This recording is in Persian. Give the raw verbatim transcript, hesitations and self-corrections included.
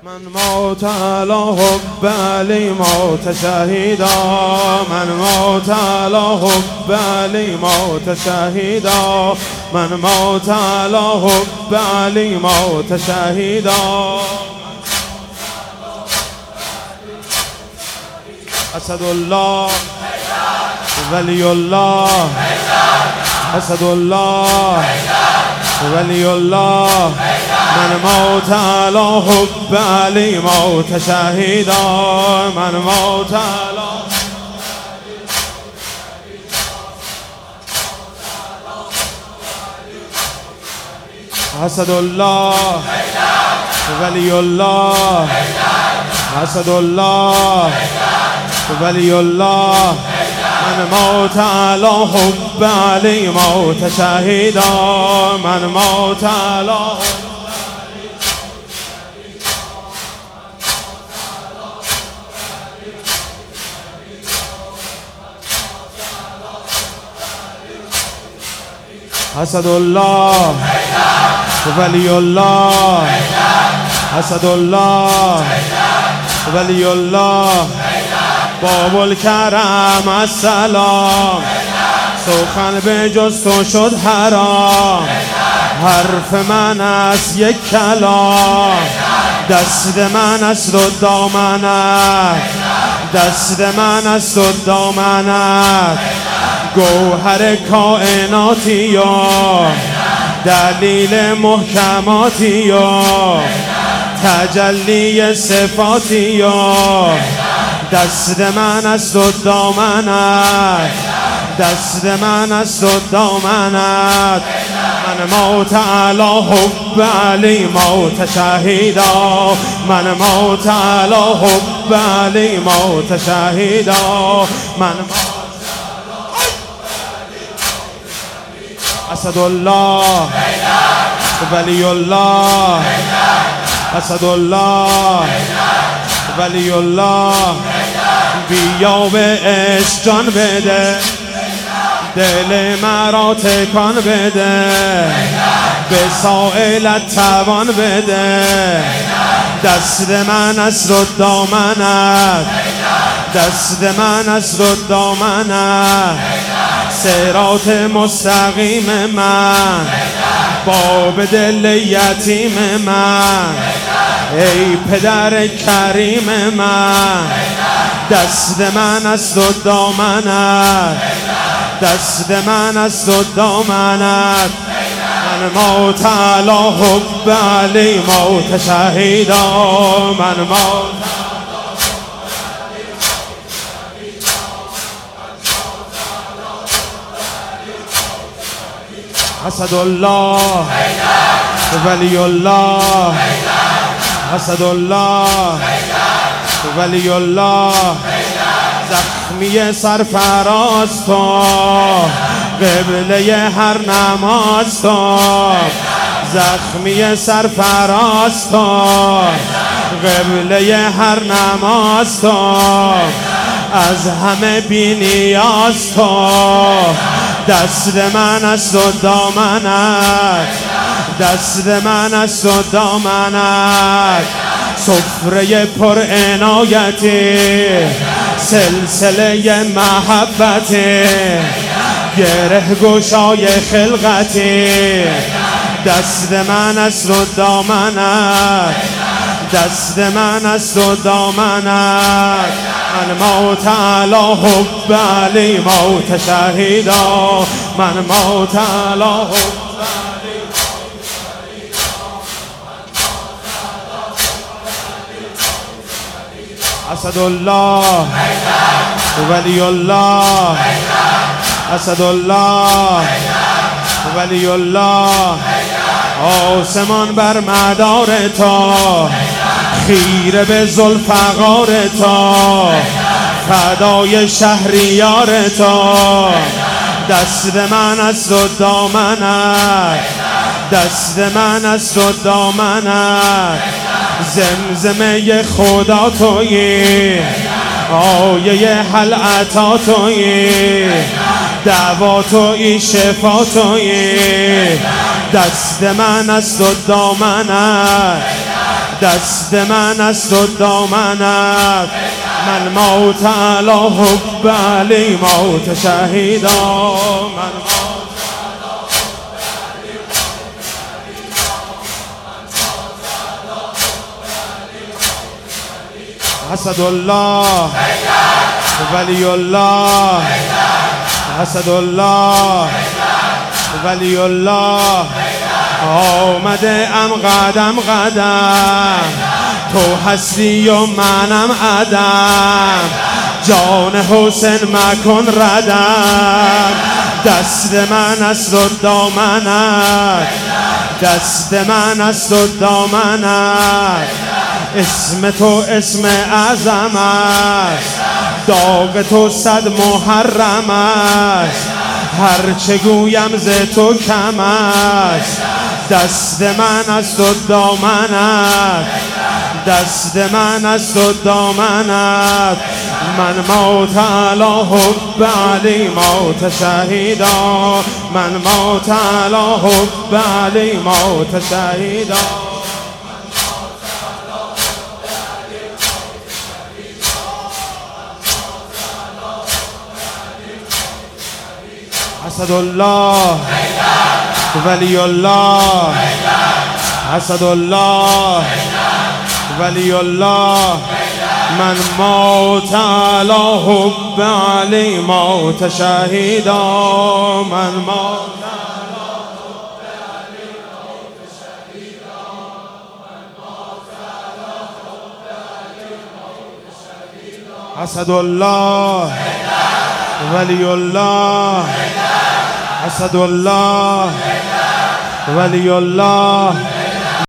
من موت على حب علی موت شهیدا، من موت على حب علی موت شهیدا، من موت على حب علی موت شهیدا. اسد الله ولی الله، اسد الله ولی الله، من موت على حب علی موت شهیدا، من موت على اسد الله ولی الله، اسد الله ولی الله، من موت على حب علی موت شهیدا، من موت على اسد الله ولی الله، اسد الله ولی الله، باب الکرم السلام، سخن به جز تو شد حرام، حرف من است یک کلام، دست من است و دامنت، دست من است و دامنت، گوهر کائناتی یا دلیل محکماتی یا تجلی صفاتی یا، دست من است و دامنت، دست من است و دامنت، من موت علی حب علی موت شهیدا، من موت علی حب علی موت شهیدا، من اسد الله ولی الله، اسد الله ولی الله، بیا به عشق جان بده، دل مرا تکان بده، به سائلت توان بده، دست من است و دامنت، دست من است و دامنت، صراط مستقیم من، باب دل یتیم من، ای پدر کریم من، دست من است و دامنت، دست من است و دامنت، من موت علی حب علی موت شهیدا، من موت اسد الله ولی الله، اسد الله ولی الله، زخمی سرفراز تو، قبله هر نماز تو، زخمی سرفراز تو، قبله هر نماز تو، از همه بی نیاز تو، دست من است و دامنت، دست من است و دامنت، سفره پر عنایتی، سلسله محبتی، گره گشای خلقتی، دست من است و دامنت، دست من است و دامنت، من موت علی حب علی موت شهیدا، من موت علی حب اسد الله ولی الله، اسد الله ولی الله، آسمان بر مدار تو، خیره به ذوالفقار تو، فدای شهریار تو، دست من است و دامنت، دست من است و دامنت، زمزمه خدا تویی، آیه حل عطا تویی، دعوا تویی، شفا تویی، دست من است و دامنت، دست من است و دامنت من موت علی حب علی موت شهیدا من اسد الله ولی الله اسد الله ولی الله آمده ام قدم قدم تو هستی و منم عدم جان حسین مکن ردم دست من است و دامنت دست من است و دامنت اسم تو اسم اعظم است داغ تو صد محرم است هرچه گویم ز تو کم است دست من است و دامنت دست من است و دامنت من موت علی حب علی موت شهیدا من موت علی حب علی موت شهیدا اسد الله ولی الله اسد الله ولی الله من موت علی حب علی موت شهیدا من موت علی حب علی موت شهیدا من موت علی حب علی موت شهیدا اسد الله ولی الله اسد الله ولی الله